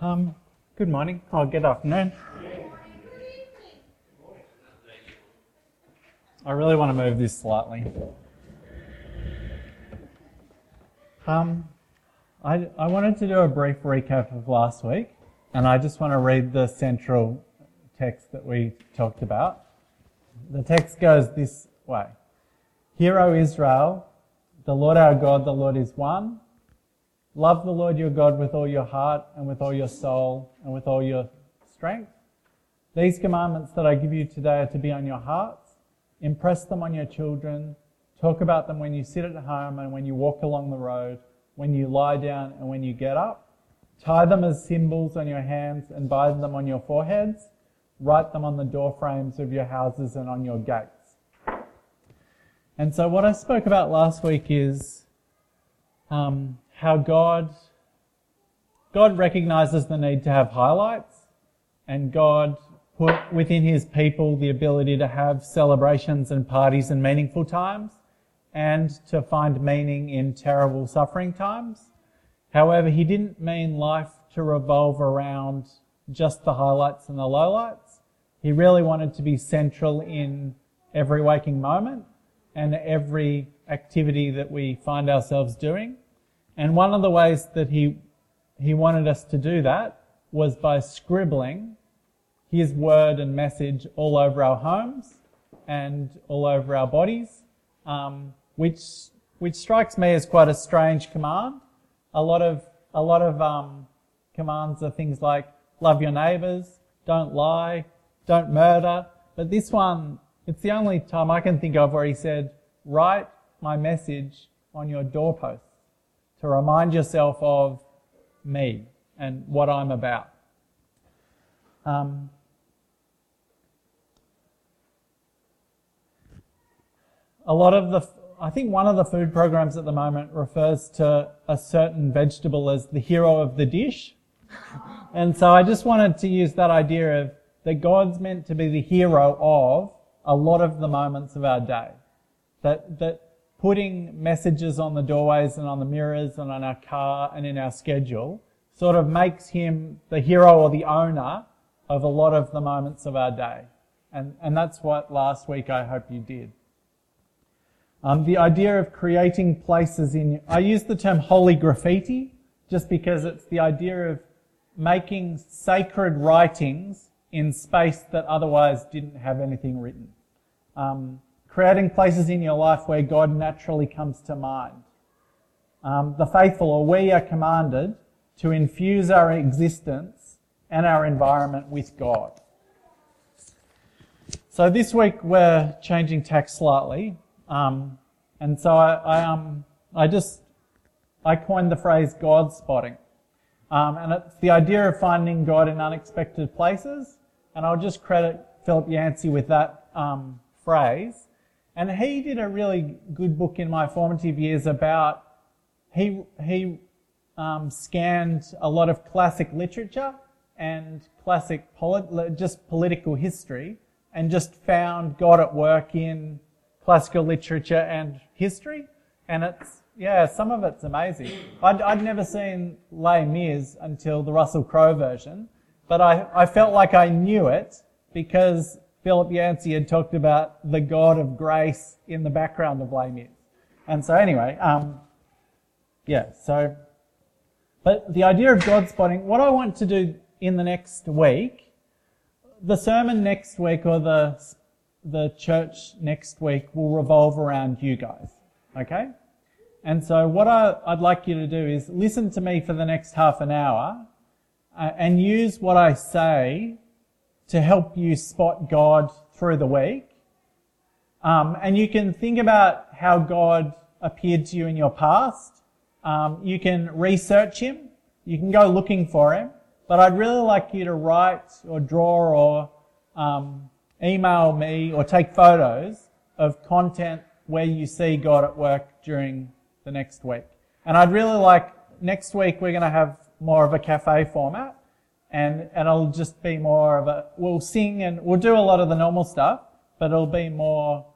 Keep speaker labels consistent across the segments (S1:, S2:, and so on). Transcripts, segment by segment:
S1: Good morning, or good afternoon. I really want to move this slightly. I wanted to do a brief recap of last week, and I just want to read the central text that we talked about. The text goes this way. Hear, O Israel, the Lord our God, the Lord is one. Love the Lord your God with all your heart and with all your soul and with all your strength. These commandments that I give you today are to be on your hearts. Impress them on your children. Talk about them when you sit at home and when you walk along the road, when you lie down and when you get up. Tie them as symbols on your hands and bind them on your foreheads. Write them on the door frames of your houses and on your gates. And so what I spoke about last week is how God recognizes the need to have highlights, and God put within his people the ability to have celebrations and parties and meaningful times, and to find meaning in terrible suffering times. However, he didn't mean life to revolve around just the highlights and the lowlights. He really wanted to be central in every waking moment and every activity that we find ourselves doing. And one of the ways that he wanted us to do that was by scribbling his word and message all over our homes and all over our bodies, which strikes me as quite a strange command. A lot of commands are things like love your neighbours, don't lie, don't murder. But this one, it's the only time I can think of where he said, write my message on your doorposts to remind yourself of me and what I'm about. I think one of the food programs at the moment refers to a certain vegetable as the hero of the dish. And so I just wanted to use that idea of that God's meant to be the hero of a lot of the moments of our day. That putting messages on the doorways and on the mirrors and on our car and in our schedule sort of makes him the hero or the owner of a lot of the moments of our day. And that's what last week I hope you did. The idea of creating places I use the term holy graffiti just because it's the idea of making sacred writings in space that otherwise didn't have anything written. Creating places in your life where God naturally comes to mind. The faithful, or we, are commanded to infuse our existence and our environment with God. So this week we're changing tack slightly, and so I coined the phrase God spotting, and it's the idea of finding God in unexpected places. And I'll just credit Philip Yancey with that phrase. And he did a really good book in my formative years about, he scanned a lot of classic literature and classic just political history and just found God at work in classical literature and history. And some of it's amazing. I'd never seen Les Mis until the Russell Crowe version, but I felt like I knew it because Philip Yancey had talked about the God of grace in the background of Les Mis. And so anyway, but the idea of God spotting, what I want to do in the next week, the sermon next week or the church next week will revolve around you guys, okay? And so what I'd like you to do is listen to me for the next half an hour and use what I say to help you spot God through the week. And you can think about how God appeared to you in your past. You can research him. You can go looking for him. But I'd really like you to write or draw or email me or take photos of content where you see God at work during the next week. And I'd really like, next week we're going to have more of a cafe format. And it'll just be more of we'll sing and we'll do a lot of the normal stuff, but it'll be more,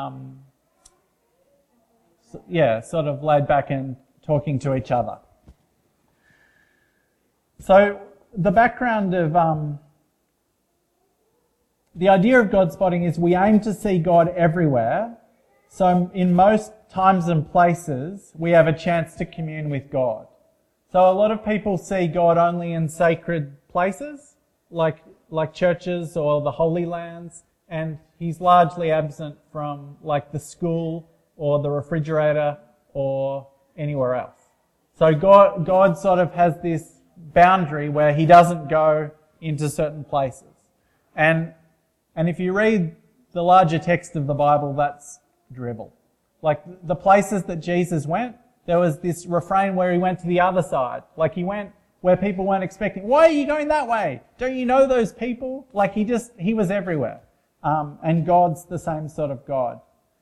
S1: sort of laid back and talking to each other. So the background of the idea of God spotting is we aim to see God everywhere. So in most times and places, we have a chance to commune with God. So a lot of people see God only in sacred places, like churches or the Holy Lands, and he's largely absent from like the school or the refrigerator or anywhere else. So God sort of has this boundary where he doesn't go into certain places. And if you read the larger text of the Bible, that's dribble. Like the places that Jesus went, there was this refrain where he went to the other side. Like he went where people weren't expecting. Why are you going that way? Don't you know those people? Like he was everywhere. And God's the same sort of God.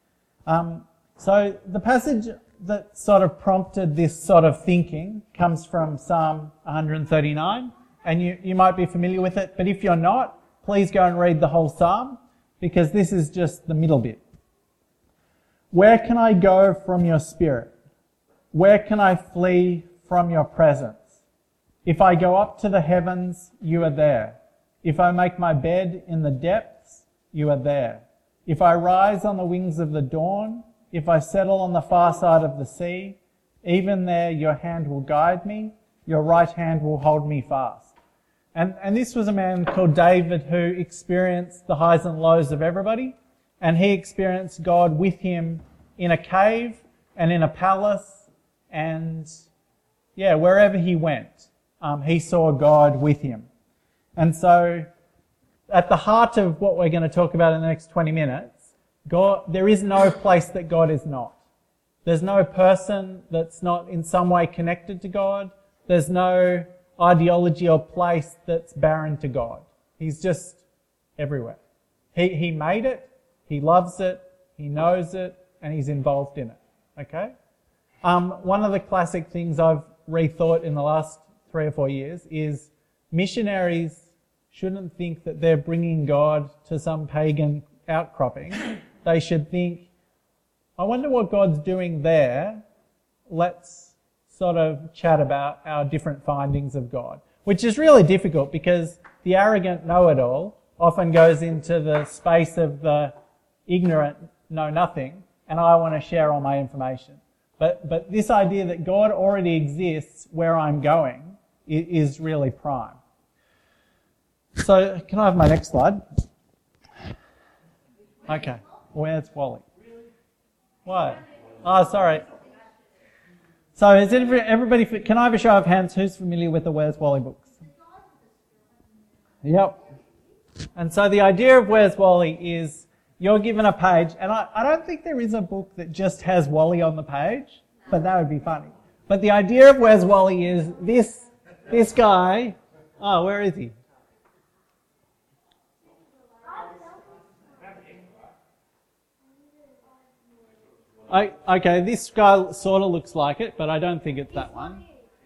S1: So the passage that sort of prompted this sort of thinking comes from Psalm 139. And you might be familiar with it, but if you're not, please go and read the whole psalm, because this is just the middle bit. Where can I go from your spirit? Where can I flee from your presence? If I go up to the heavens, you are there. If I make my bed in the depths, you are there. If I rise on the wings of the dawn, if I settle on the far side of the sea, even there your hand will guide me, your right hand will hold me fast. And this was a man called David who experienced the highs and lows of everybody, and he experienced God with him in a cave and in a palace, and wherever he went, he saw God with him. And so at the heart of what we're going to talk about in the next 20 minutes, there is no place that God is not. There's no person that's not in some way connected to God. There's no ideology or place that's barren to God. He's just everywhere. He made it, he loves it, he knows it, and he's involved in it. Okay? One of the classic things I've rethought in the last 3 or 4 years is missionaries shouldn't think that they're bringing God to some pagan outcropping. They should think, I wonder what God's doing there. Let's sort of chat about our different findings of God, which is really difficult because the arrogant know-it-all often goes into the space of the ignorant know-nothing, and I want to share all my information. But this idea that God already exists where I'm going is really prime. So, can I have my next slide? Okay. Where's Wally? What? Oh, sorry. So is everybody, can I have a show of hands who's familiar with the Where's Wally books? Yep. And so the idea of Where's Wally is you're given a page, and I don't think there is a book that just has Wally on the page, but that would be funny. But the idea of Where's Wally is this guy, where is he? Okay, this guy sort of looks like it, but I don't think it's that one.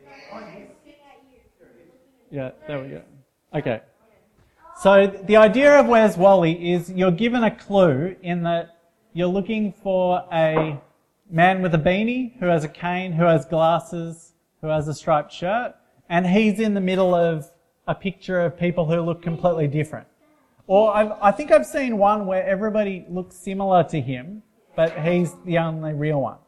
S1: Yeah, there we go. Okay. So the idea of Where's Wally is you're given a clue in that you're looking for a man with a beanie, who has a cane, who has glasses, who has a striped shirt, and he's in the middle of a picture of people who look completely different. Or I think I've seen one where everybody looks similar to him, but he's the only real one.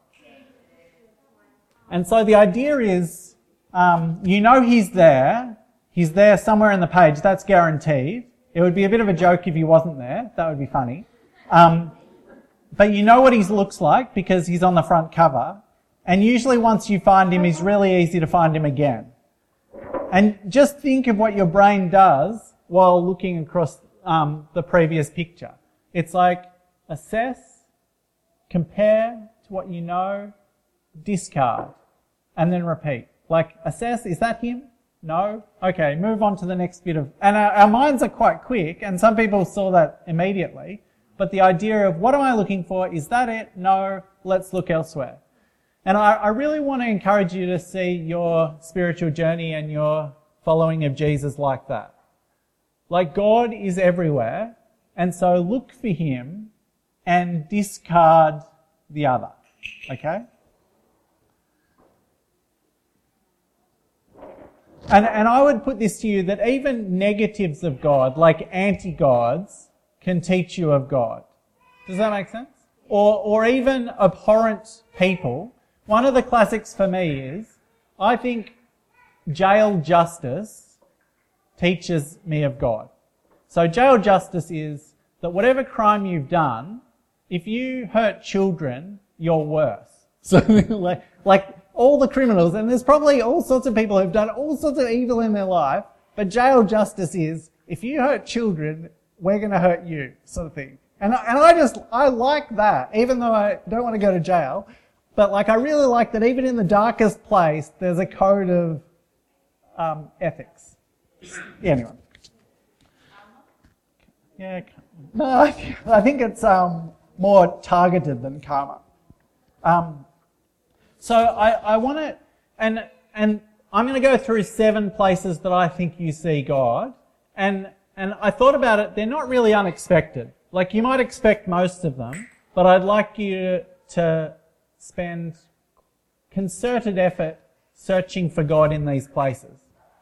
S1: And so the idea is, he's there. He's there somewhere in the page. That's guaranteed. It would be a bit of a joke if he wasn't there. That would be funny. But you know what he looks like because he's on the front cover. And usually once you find him, it's really easy to find him again. And just think of what your brain does while looking across the previous picture. It's like assess, compare to what you know, discard, and then repeat. Like, assess, is that him? No? Okay, move on to the next bit of... And our minds are quite quick, and some people saw that immediately. But the idea of, what am I looking for? Is that it? No, let's look elsewhere. And I really want to encourage you to see your spiritual journey and your following of Jesus like that. Like, God is everywhere, and so look for him and discard the other. Okay? And I would put this to you that even negatives of God, like anti-gods, can teach you of God. Does that make sense? Or even abhorrent people. One of the classics for me is, I think jail justice teaches me of God. So jail justice is that whatever crime you've done, if you hurt children, you're worse. So like all the criminals, and there's probably all sorts of people who've done all sorts of evil in their life, but jail justice is, if you hurt children, we're going to hurt you, sort of thing. And I like that, even though I don't want to go to jail, but like I really like that even in the darkest place, there's a code of ethics. Anyway. Yeah, no, I think it's more targeted than karma. So I want to, and I'm going to go through 7 places that I think you see God, and I thought about it, they're not really unexpected. Like you might expect most of them, but I'd like you to spend concerted effort searching for God in these places.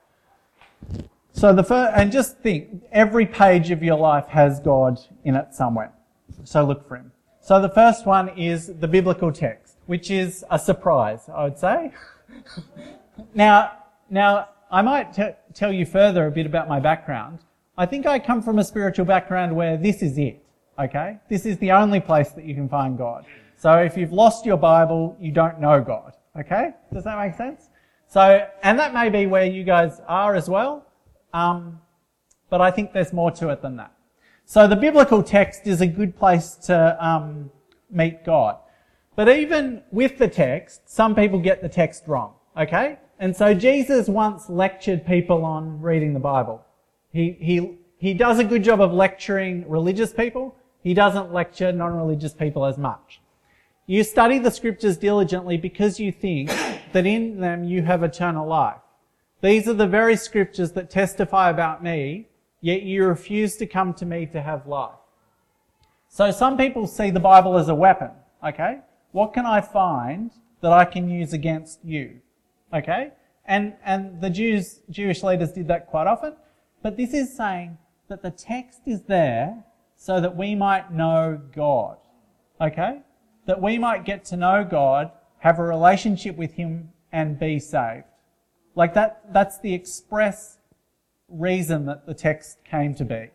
S1: So and just think, every page of your life has God in it somewhere. So look for him. So the first one is the biblical text, which is a surprise, I would say. Now I might tell you further a bit about my background. I think I come from a spiritual background where this is it, okay? This is the only place that you can find God. So if you've lost your Bible, you don't know God, okay? Does that make sense? So, and that may be where you guys are as well, but I think there's more to it than that. So the biblical text is a good place to meet God. But even with the text, some people get the text wrong, okay? And so Jesus once lectured people on reading the Bible. He does a good job of lecturing religious people. He doesn't lecture non-religious people as much. You study the scriptures diligently because you think that in them you have eternal life. These are the very scriptures that testify about me, yet you refuse to come to me to have life. So some people see the Bible as a weapon, okay? What can I find that I can use against you? Okay? And the Jewish leaders did that quite often. But this is saying that the text is there so that we might know God. Okay? That we might get to know God, have a relationship with him, and be saved. Like that's the express reason that the text came to be.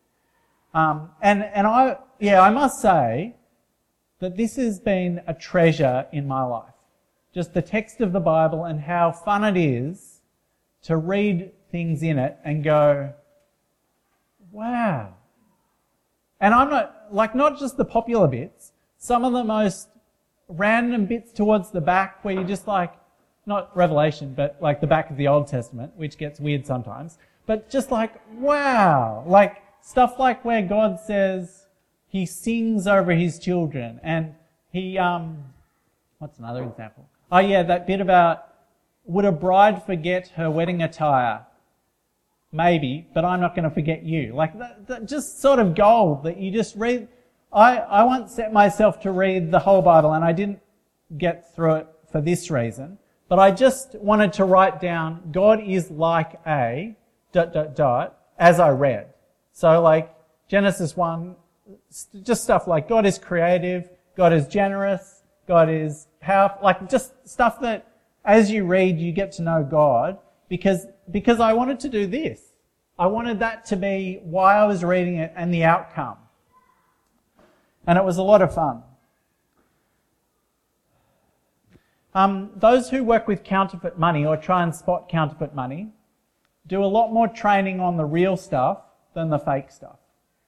S1: I must say that this has been a treasure in my life. Just the text of the Bible and how fun it is to read things in it and go, wow. And I'm not just the popular bits, some of the most random bits towards the back where you just like, not Revelation, but like the back of the Old Testament, which gets weird sometimes, but just like, wow. Like stuff like where God says he sings over his children and he, what's another example? Oh yeah, that bit about, would a bride forget her wedding attire? Maybe, but I'm not going to forget you. Like that just sort of gold that you just read. I once set myself to read the whole Bible and I didn't get through it for this reason, but I just wanted to write down, God is like a ... as I read. So like Genesis 1, just stuff like God is creative, God is generous, God is powerful, like just stuff that as you read you get to know God because I wanted to do this. I wanted that to be why I was reading it and the outcome. And it was a lot of fun. Those who work with counterfeit money or try and spot counterfeit money do a lot more training on the real stuff than the fake stuff.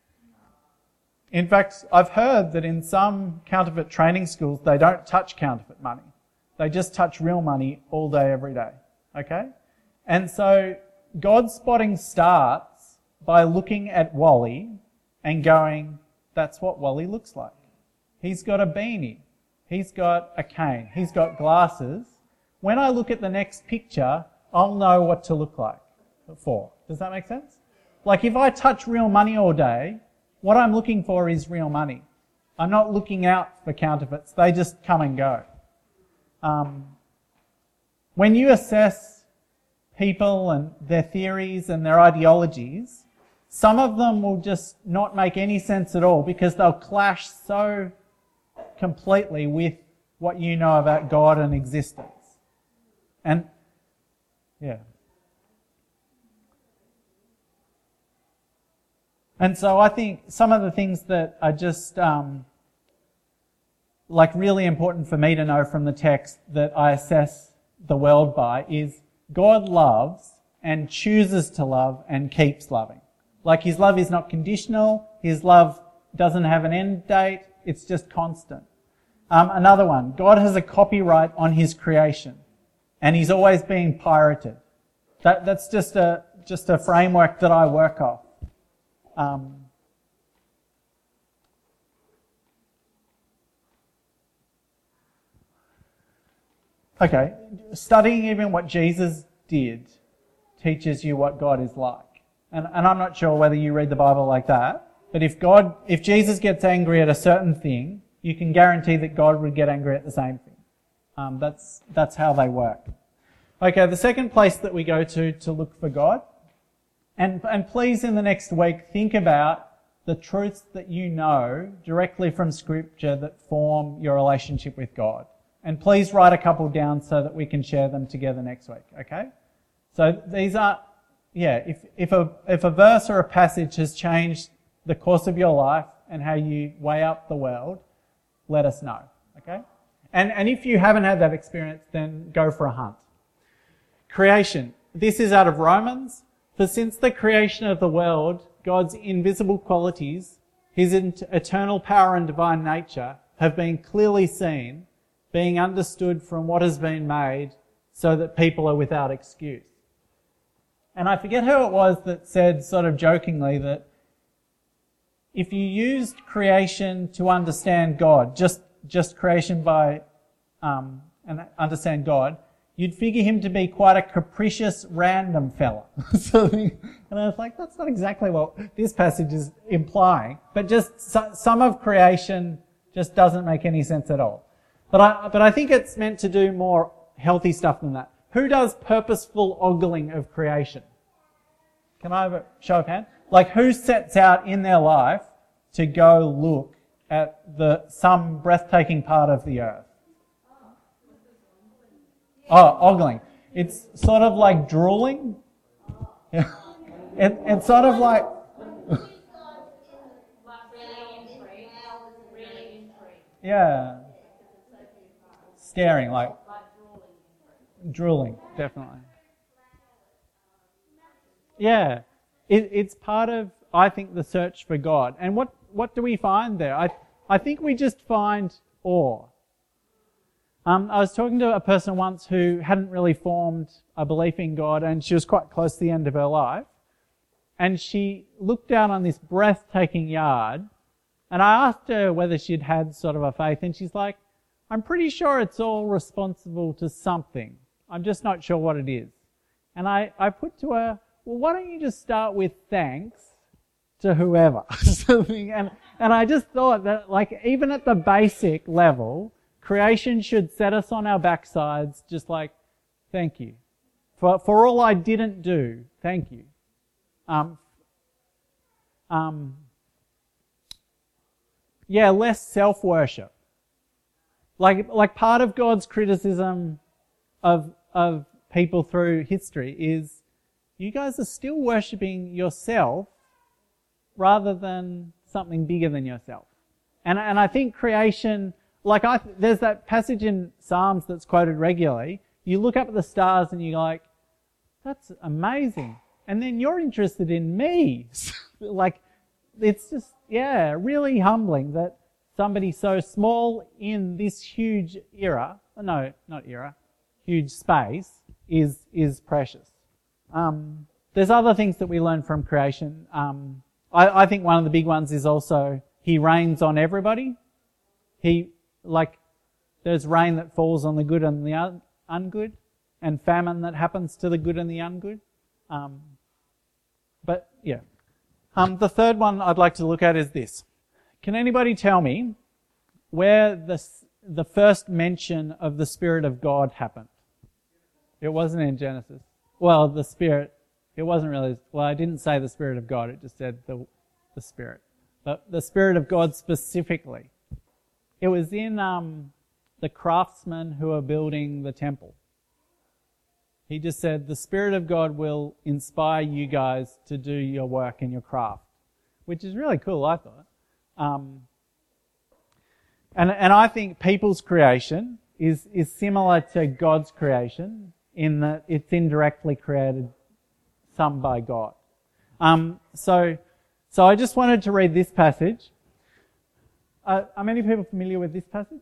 S1: In fact, I've heard that in some counterfeit training schools, they don't touch counterfeit money. They just touch real money all day, every day. Okay? And so God spotting starts by looking at Wally and going, that's what Wally looks like. He's got a beanie. He's got a cane. He's got glasses. When I look at the next picture, I'll know what to look like for. Does that make sense? Like if I touch real money all day, what I'm looking for is real money. I'm not looking out for counterfeits. They just come and go. When you assess people and their theories and their ideologies, some of them will just not make any sense at all because they'll clash so completely with what you know about God and existence. And, yeah. And so I think some of the things that are just really important for me to know from the text that I assess the world by is God loves and chooses to love and keeps loving. Like His love is not conditional, His love doesn't have an end date, it's just constant. Another one, God has a copyright on His creation and He's always being pirated. That's just a framework that I work off. Okay, studying even what Jesus did teaches you what God is like. And I'm not sure whether you read the Bible like that, but if Jesus gets angry at a certain thing, you can guarantee that God would get angry at the same thing. That's how they work. Okay, the second place that we go to look for God, and please in the next week think about the truths that you know directly from Scripture that form your relationship with God. And please write a couple down so that we can share them together next week, okay? So these are, if a verse or a passage has changed the course of your life and how you weigh up the world, let us know, okay? And if you haven't had that experience, then go for a hunt. Creation. This is out of Romans. For since the creation of the world, God's invisible qualities, His eternal power and divine nature, have been clearly seen, being understood from what has been made, so that people are without excuse. And I forget who it was that said sort of jokingly that if you used creation to understand God, just creation by and understand God, you'd figure Him to be quite a capricious, random fella. And I was like, that's not exactly what this passage is implying. But just some of creation just doesn't make any sense at all. But I think it's meant to do more healthy stuff than that. Who does purposeful ogling of creation? Can I have a show of hands? Like who sets out in their life to go look at some breathtaking part of the earth? Oh, ogling. It's sort of like drooling. Yeah. It's sort of like... yeah. Staring, like drooling, definitely. Yeah. It's part of, I think, the search for God. And what do we find there? I think we just find awe. I was talking to a person once who hadn't really formed a belief in God, and she was quite close to the end of her life. And she looked down on this breathtaking yard, and I asked her whether she'd had sort of a faith, and she's like, I'm pretty sure it's all responsible to something. I'm just not sure what it is. And I put to her, well, why don't you just start with thanks to whoever? and I just thought that, like, even at the basic level, creation should set us on our backsides just like, thank you. For all I didn't do, thank you. Less self-worship. Like part of God's criticism of people through history is you guys are still worshipping yourself rather than something bigger than yourself. And I think creation, there's that passage in Psalms that's quoted regularly. You look up at the stars and you're like, that's amazing. And then you're interested in me. It's just, really humbling that somebody so small in this huge huge space is precious. There's other things that we learn from creation. I think one of the big ones is also He rains on everybody. There's rain that falls on the good and the ungood, and famine that happens to the good and the ungood. The third one I'd like to look at is this. Can anybody tell me where the first mention of the Spirit of God happened? It wasn't in Genesis. Well, the Spirit, it wasn't really, well, I didn't say the Spirit of God, it just said the Spirit. But the Spirit of God specifically. It was in the craftsmen who are building the temple. He just said, the Spirit of God will inspire you guys to do your work and your craft, which is really cool, I thought. And I think people's creation is similar to God's creation in that it's indirectly created, some by God. So I just wanted to read this passage. Are many people familiar with this passage?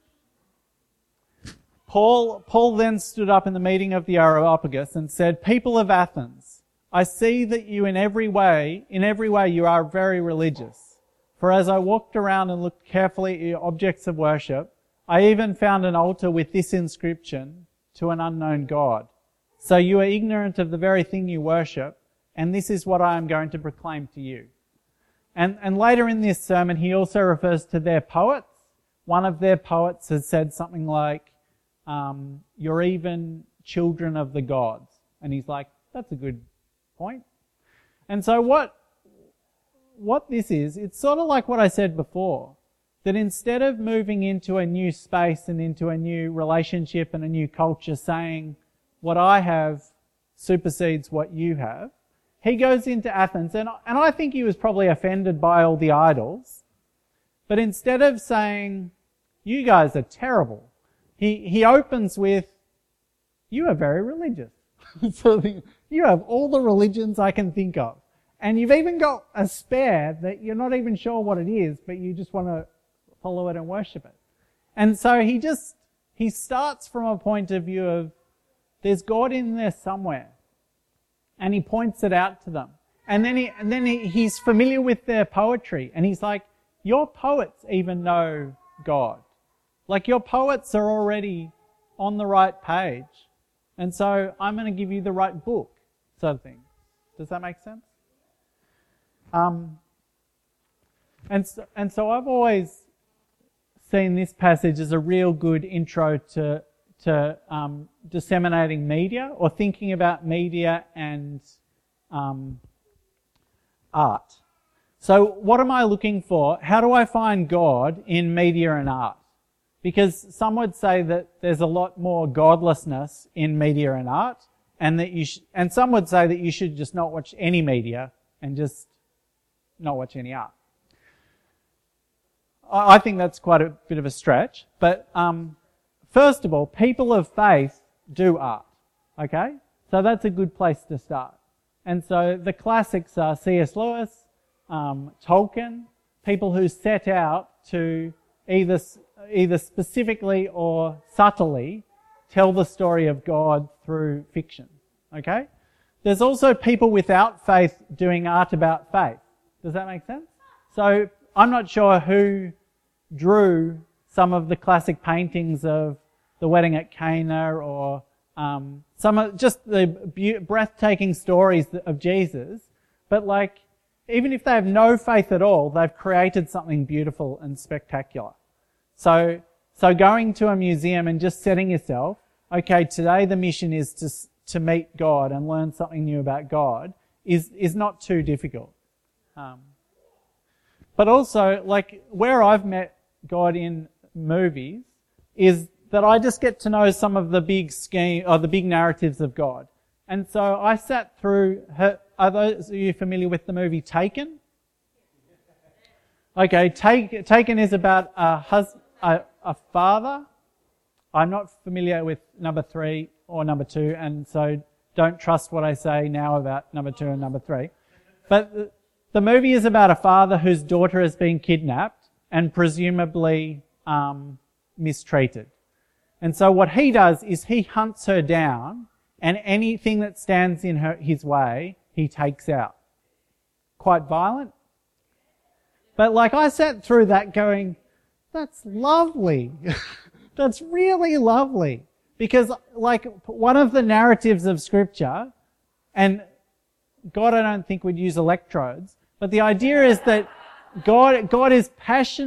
S1: Paul then stood up in the meeting of the Areopagus and said, "People of Athens, I see that you in every way you are very religious. For as I walked around and looked carefully at your objects of worship, I even found an altar with this inscription, to an unknown God. So you are ignorant of the very thing you worship, and this is what I am going to proclaim to you." And later in this sermon, he also refers to their poets. One of their poets has said something like, "You're even children of the gods." And he's like, that's a good point. And so what this is, it's sort of like what I said before, that instead of moving into a new space and into a new relationship and a new culture saying, what I have supersedes what you have, he goes into Athens, and I think he was probably offended by all the idols, but instead of saying, you guys are terrible, he opens with, you are very religious. So you have all the religions I can think of. And you've even got a spare that you're not even sure what it is, but you just want to follow it and worship it. And so he starts from a point of view of, there's God in there somewhere. And he points it out to them. And then he's familiar with their poetry. And he's like, your poets even know God. Like, your poets are already on the right page. And so I'm going to give you the right book, sort of thing. Does that make sense? And so I've always seen this passage as a real good intro to disseminating media, or thinking about media and art. So what am I looking for? How do I find God in media and art? Because some would say that there's a lot more godlessness in media and art, and that and some would say that you should just not watch any media and just not watch any art. I think that's quite a bit of a stretch, but first of all, people of faith do art, okay? So that's a good place to start. And so the classics are C.S. Lewis, Tolkien, people who set out to either specifically or subtly tell the story of God through fiction, okay? There's also people without faith doing art about faith. Does that make sense? So I'm not sure who drew some of the classic paintings of The Wedding at Cana, or some of just the breathtaking stories of Jesus, but like, even if they have no faith at all, they've created something beautiful and spectacular. So going to a museum and just setting yourself, okay, today the mission is to meet God and learn something new about God, is not too difficult. But also, like, where I've met God in movies is that I just get to know some of the big scheme, or the big narratives of God. And so I sat through, are those of you familiar with the movie Taken? Okay, Taken is about a father. I'm not familiar with number 3 or number 2, and so don't trust what I say now about number 2 and number 3. But the movie is about a father whose daughter has been kidnapped and presumably mistreated. And so what he does is he hunts her down, and anything that stands in his way, he takes out. Quite violent. But like, I sat through that going, that's lovely. That's really lovely. Because like, one of the narratives of Scripture, and God I don't think would use electrodes, but the idea is that God is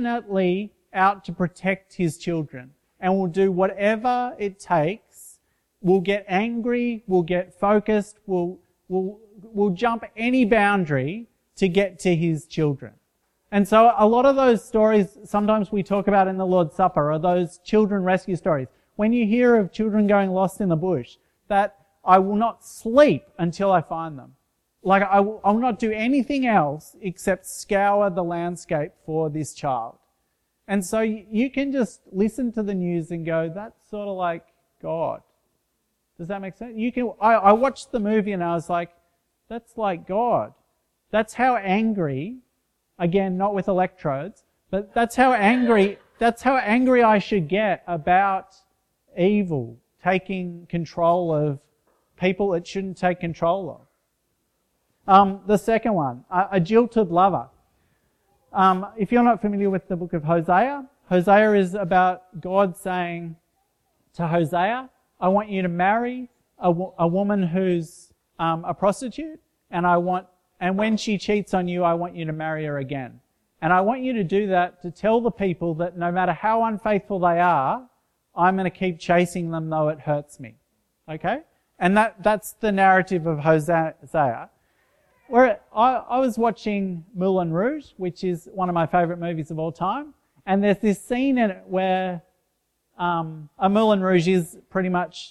S1: passionately out to protect his children and will do whatever it takes will get angry, will get focused, will jump any boundary to get to his children. And so a lot of those stories sometimes we talk about in the Lord's Supper are those children rescue stories. When you hear of children going lost in the bush, that I will not sleep until I find them. Like I will not do anything else except scour the landscape for this child. And so you can just listen to the news and go, that's sort of like God. Does that make sense? I watched the movie and I was like, that's like God. That's how angry, again, not with electrodes, but that's how angry I should get about evil taking control of people it shouldn't take control of. The second one, a jilted lover. If you're not familiar with the book of Hosea, Hosea is about God saying to Hosea, I want you to marry a woman who's a prostitute, and when she cheats on you, I want you to marry her again. And I want you to do that to tell the people that no matter how unfaithful they are, I'm going to keep chasing them though it hurts me. Okay? And that's the narrative of Hosea. Where I was watching Moulin Rouge, which is one of my favourite movies of all time, and there's this scene in it where a Moulin Rouge is pretty much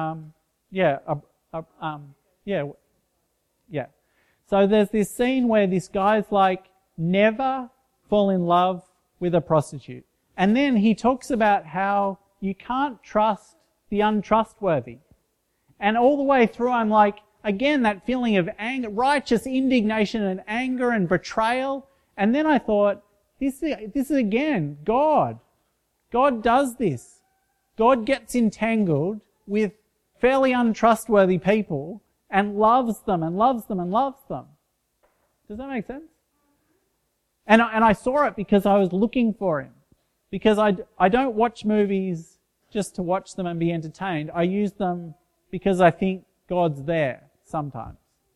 S1: So there's this scene where this guy's like, never fall in love with a prostitute. And then he talks about how you can't trust the untrustworthy. And all the way through I'm like, again, that feeling of anger, righteous indignation and anger and betrayal. And then I thought, this is again, God. God does this. God gets entangled with fairly untrustworthy people and loves them and loves them and loves them. Does that make sense? And I saw it because I was looking for him. Because I don't watch movies just to watch them and be entertained. I use them because I think God's there sometimes.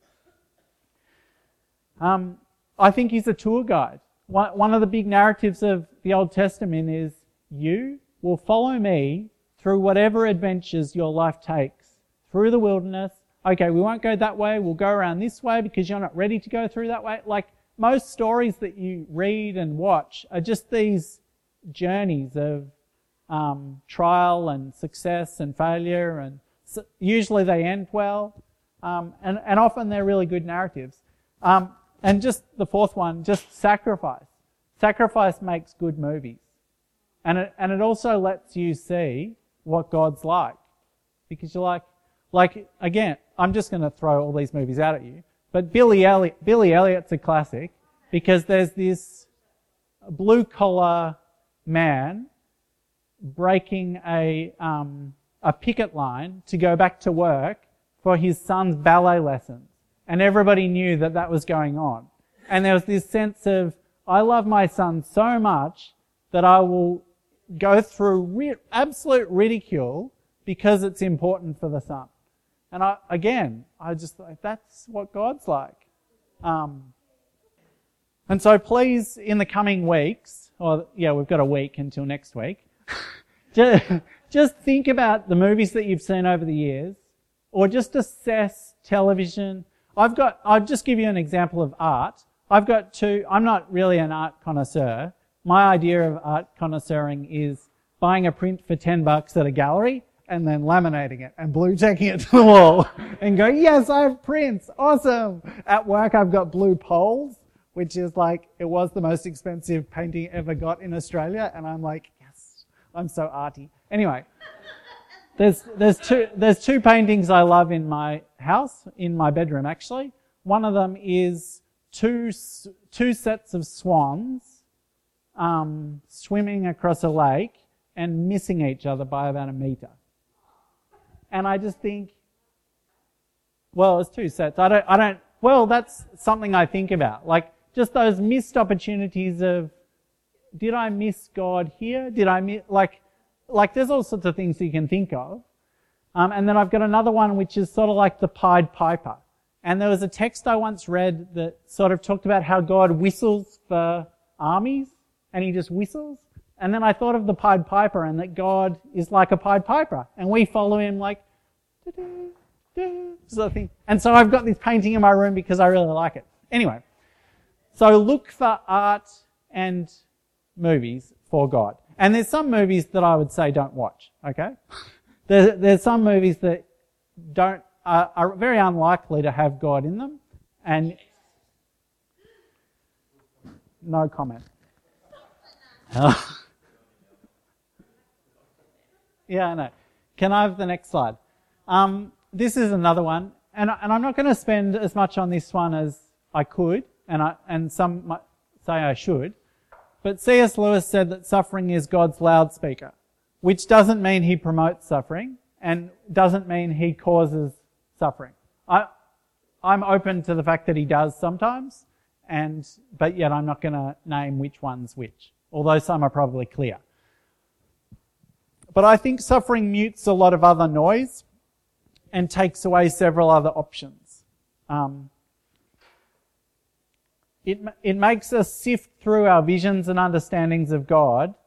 S1: I think he's a tour guide. One of the big narratives of the Old Testament is you will follow me through whatever adventures your life takes. Through the wilderness. Okay, we won't go that way. We'll go around this way because you're not ready to go through that way. Like most stories that you read and watch are just these journeys of trial and success and failure, and usually they end well. And often they're really good narratives. And just the fourth one, just sacrifice. Sacrifice makes good movies. And it also lets you see what God's like. Because you're like again, I'm just going to throw all these movies out at you. But Billy Elliot's a classic because there's this blue collar man breaking a picket line to go back to work for his son's ballet lessons. And everybody knew that was going on. And there was this sense of, I love my son so much that I will go through absolute ridicule because it's important for the son. And I just like, that's what God's like. And so please, in the coming weeks, we've got a week until next week, just think about the movies that you've seen over the years, or just assess television. I'll just give you an example of art. I'm not really an art connoisseur. My idea of art connoisseuring is buying a print for $10 at a gallery and then laminating it and blue tacking it to the wall and go, yes, I have prints. Awesome. At work, I've got blue poles, which is like, it was the most expensive painting ever got in Australia. And I'm like, yes, I'm so arty. Anyway, there's two paintings I love in my house, in my bedroom actually. One of them is two sets of swans, swimming across a lake and missing each other by about 1 meter. And I just think, well, it's two sets. That's something I think about. Like, just those missed opportunities of, did I miss God here? Did I miss, like there's all sorts of things you can think of. And then I've got another one which is sort of like the Pied Piper. And there was a text I once read that sort of talked about how God whistles for armies, and he just whistles. And then I thought of the Pied Piper and that God is like a Pied Piper. And we follow him like, sort of thing. And so I've got this painting in my room because I really like it. Anyway, so look for art and movies for God. And there's some movies that I would say don't watch, okay? There's some movies that are very unlikely to have God in them, and no comment. Yeah, I know. Can I have the next slide? This is another one, and I'm not going to spend as much on this one as I could, and some might say I should. But C.S. Lewis said that suffering is God's loudspeaker, which doesn't mean he promotes suffering and doesn't mean he causes suffering. I'm open to the fact that he does sometimes, but yet I'm not going to name which one's which, although some are probably clear. But I think suffering mutes a lot of other noise and takes away several other options. It makes us sift through our visions and understandings of God.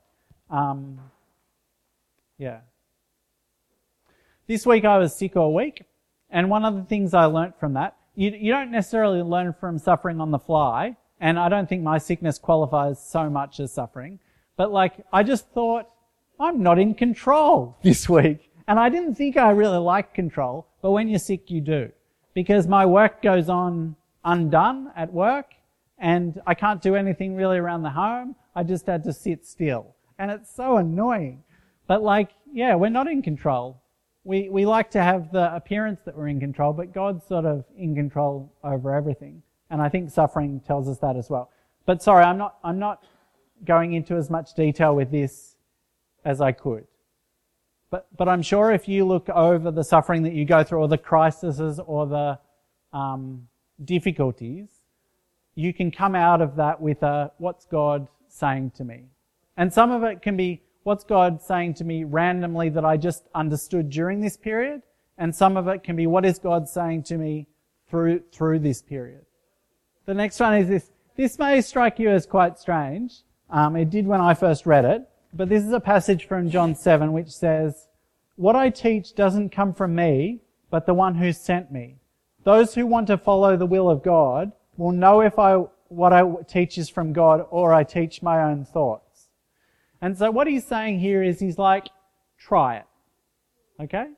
S1: This week I was sick all week, and one of the things I learnt from that, you don't necessarily learn from suffering on the fly, and I don't think my sickness qualifies so much as suffering, but I just thought, I'm not in control this week. And I didn't think I really liked control, but when you're sick you do. Because my work goes on undone at work, and I can't do anything really around the home. I just had to sit still. And it's so annoying. But we're not in control. We like to have the appearance that we're in control, but God's sort of in control over everything. And I think suffering tells us that as well. But sorry, I'm not going into as much detail with this as I could. But I'm sure if you look over the suffering that you go through, or the crises, or the difficulties, you can come out of that with what's God saying to me? And some of it can be, what's God saying to me randomly that I just understood during this period? And some of it can be, what is God saying to me through this period? The next one is this. This may strike you as quite strange. It did when I first read it. But this is a passage from John 7 which says, "What I teach doesn't come from me, but the one who sent me. Those who want to follow the will of God will know if what I teach is from God or I teach my own thoughts." And so what he's saying here is he's like, try it. Okay?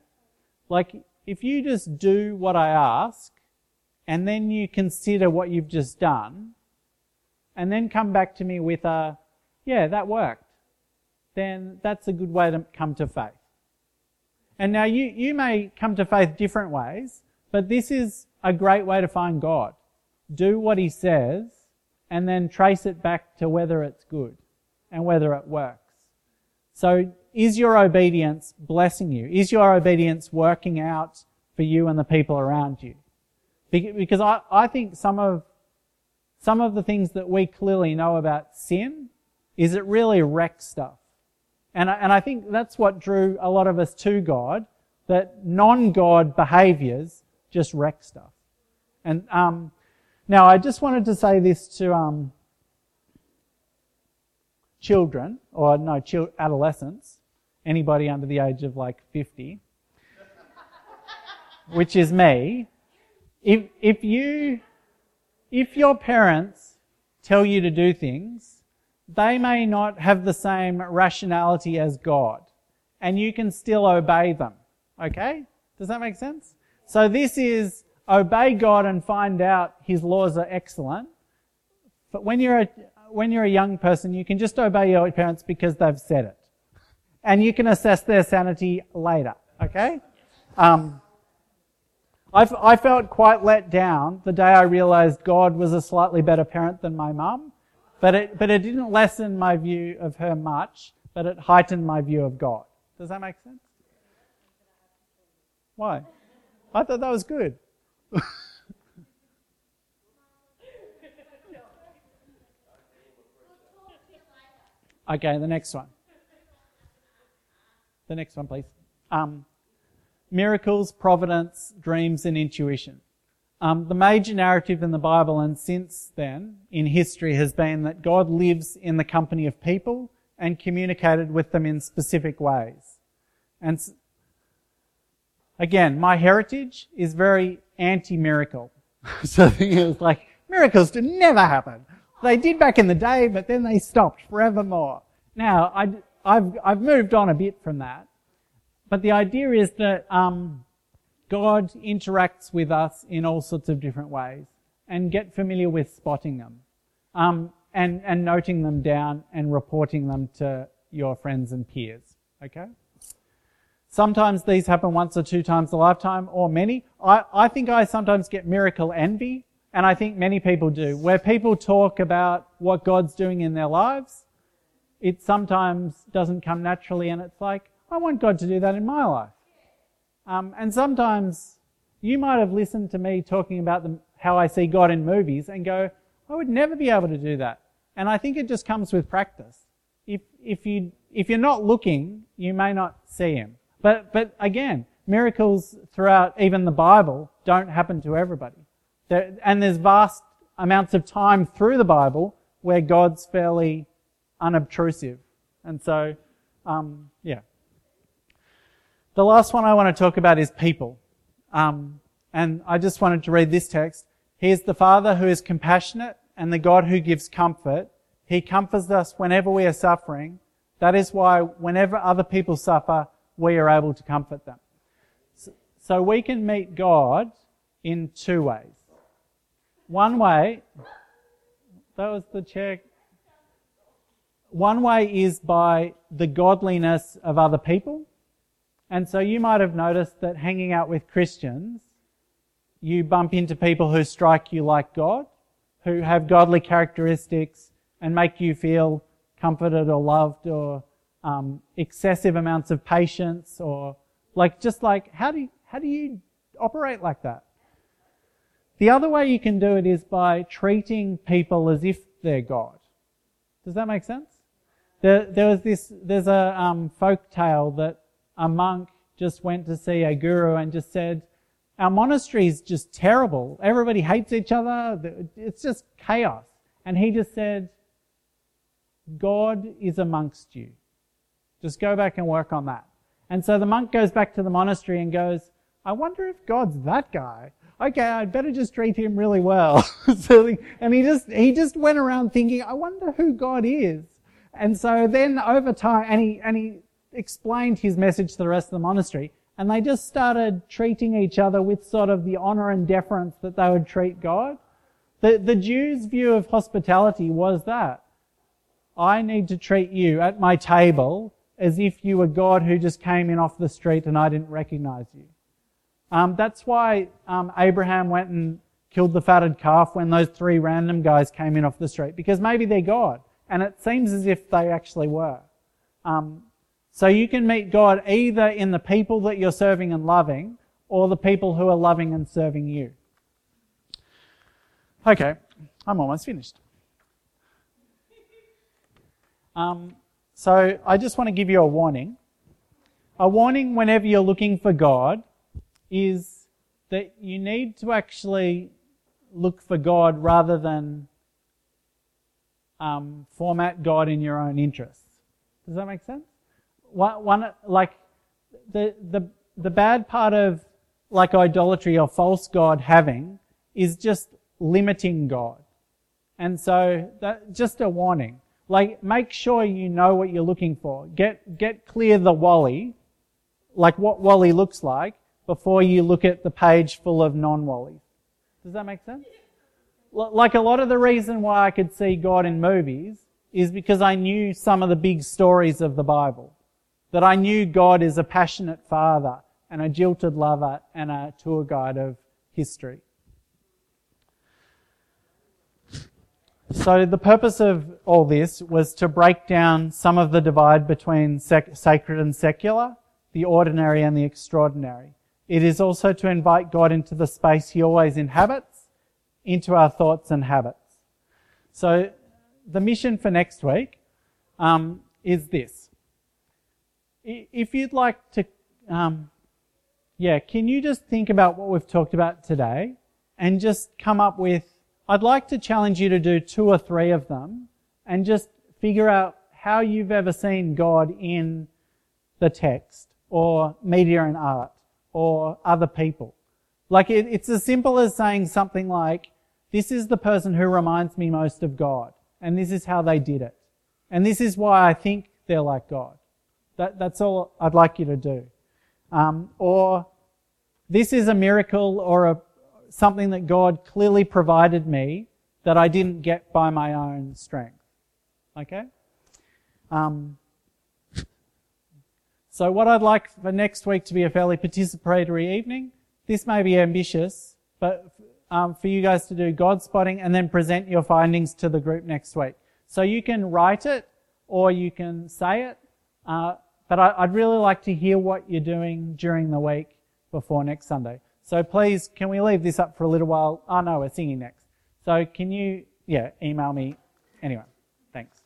S1: If you just do what I ask, and then you consider what you've just done, and then come back to me with that worked, then that's a good way to come to faith. And now you may come to faith different ways, but this is a great way to find God. Do what he says, and then trace it back to whether it's good and whether it works. So is your obedience blessing you? Is your obedience working out for you and the people around you? Because I think some of the things that we clearly know about sin is it really wrecks stuff. And I think that's what drew a lot of us to God, that non-God behaviours just wreck stuff. And now I just wanted to say this to children, or no, adolescents, anybody under the age of 50, which is me. If your parents tell you to do things, they may not have the same rationality as God, and you can still obey them. Okay? Does that make sense? So this is obey God and find out his laws are excellent. But when you're a young person, you can just obey your parents because they've said it. And you can assess their sanity later. Okay? I felt quite let down the day I realised God was a slightly better parent than my mum. But it didn't lessen my view of her much, but it heightened my view of God. Does that make sense? Why? I thought that was good. Okay, the next one. The next one, please. Miracles, providence, dreams, and intuition. The major narrative in the Bible and since then in history has been that God lives in the company of people and communicated with them in specific ways. And Again, my heritage is very anti-miracle. So the thing is like, miracles did never happen. They did back in the day, but then they stopped forevermore. Now, I've moved on a bit from that. But the idea is that God interacts with us in all sorts of different ways, and get familiar with spotting them, and noting them down and reporting them to your friends and peers. Okay? Sometimes these happen once or two times a lifetime, or many. I think I sometimes get miracle envy, and I think many people do, where people talk about what God's doing in their lives. It sometimes doesn't come naturally, and it's like, I want God to do that in my life. And sometimes you might have listened to me talking about how I see God in movies and go, I would never be able to do that. And I think it just comes with practice. If you're not looking, you may not see Him. But again, miracles throughout even the Bible don't happen to everybody. And there's vast amounts of time through the Bible where God's fairly unobtrusive. And so, yeah. The last one I want to talk about is people. And I just wanted to read this text. He is the Father who is compassionate and the God who gives comfort. He comforts us whenever we are suffering. That is why whenever other people suffer, we are able to comfort them. So we can meet God in two ways. One way, that was the check. One way is by the godliness of other people. And so you might have noticed that hanging out with Christians, you bump into people who strike you like God, who have godly characteristics and make you feel comforted or loved, or excessive amounts of patience, or how do you operate like that? The other way you can do it is by treating people as if they're God. Does that make sense? There's a folk tale that a monk just went to see a guru and just said, our monastery is just terrible. Everybody hates each other. It's just chaos. And he just said, God is amongst you. Just go back and work on that. And so the monk goes back to the monastery and goes, I wonder if God's that guy. Okay, I'd better just treat him really well. And he just went around thinking, I wonder who God is. And so then over time, and he explained his message to the rest of the monastery, and they just started treating each other with sort of the honor and deference that they would treat God. The Jews' view of hospitality was that I need to treat you at my table as if you were God who just came in off the street and I didn't recognize you. That's why Abraham went and killed the fatted calf when those three random guys came in off the street, because maybe they're God, and it seems as if they actually were. So you can meet God either in the people that you're serving and loving, or the people who are loving and serving you. Okay, I'm almost finished. So I just want to give you a warning. A warning whenever you're looking for God is that you need to actually look for God rather than format God in your own interests. Does that make sense? The bad part of like idolatry or false God having is just limiting God. And so that just a warning. Like, make sure you know what you're looking for. Get clear the Wally, like what Wally looks like, before you look at the page full of non-Wallies. Does that make sense? Like, a lot of the reason why I could see God in movies is because I knew some of the big stories of the Bible. That I knew God is a passionate father and a jilted lover and a tour guide of history. So the purpose of all this was to break down some of the divide between sacred and secular, the ordinary and the extraordinary. It is also to invite God into the space He always inhabits, into our thoughts and habits. So the mission for next week is this. If you'd like to, can you just think about what we've talked about today and just come up with, I'd like to challenge you to do 2 or 3 of them and just figure out how you've ever seen God in the text or media and art or other people. Like it's as simple as saying something like, this is the person who reminds me most of God, and this is how they did it. And this is why I think they're like God. That's all I'd like you to do. Or this is a miracle or something that God clearly provided me that I didn't get by my own strength. Okay? So what I'd like for next week to be a fairly participatory evening, this may be ambitious, but for you guys to do God spotting and then present your findings to the group next week. So you can write it or you can say it, but I'd really like to hear what you're doing during the week before next Sunday. So please, can we leave this up for a little while? Oh no, we're singing next. So can you, email me. Anyway, thanks.